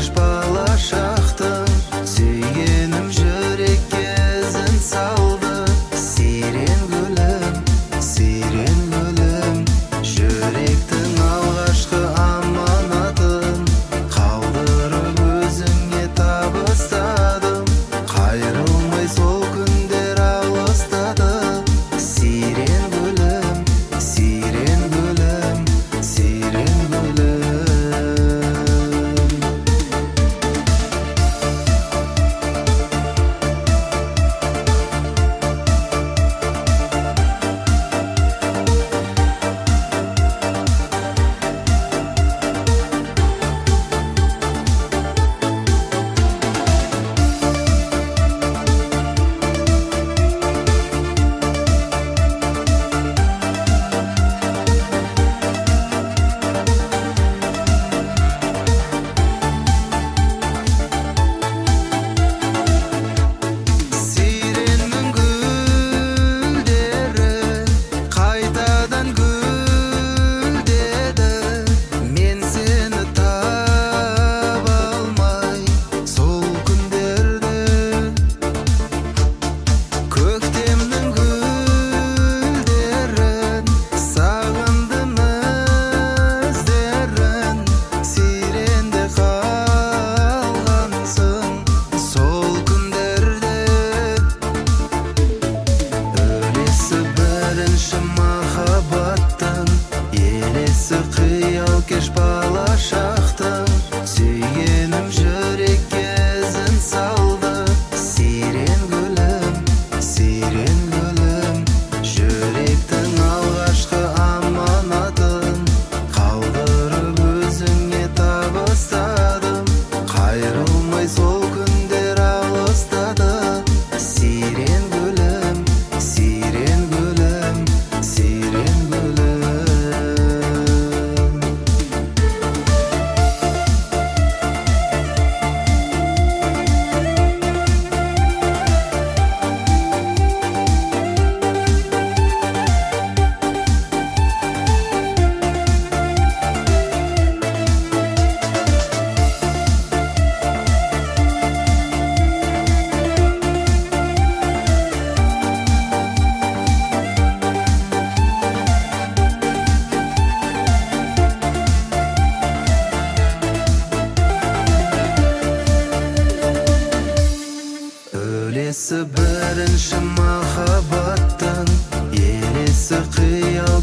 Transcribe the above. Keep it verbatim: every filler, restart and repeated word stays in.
кеш бала шақтың, сүйгенім жүрекке ізін салды. Сирен гүлім, сирен гүлім, жүректің алғашқы аманатын қалдырып өзіңе табыстадым. Қайрылмай сол күндер алыстады. Сирен гүлім, сирен гүлім, сирен гүлім. Сиреннің гүлдері қайтадан гүлдеді. Мен сені таба алмай сол күндерде. Көктемнің гүлдерін сағындым іздерін. Сиренде қалғансың сол күндерде. Өлесі бірінші махаббаттың, елесі қиял кеш бала шақтың, сүйгенім жүрекке ізін салды. Сирен гүлім, сирен гүлім, жүректің алғашқы аманатын қалдырып өзіңе табыстадым. Қайрылмай сол күндер алыстады. Сирен гүлім, сирен гүлім, сирен гүлім. Өлесі бірінші махаббаттың, елесі қиял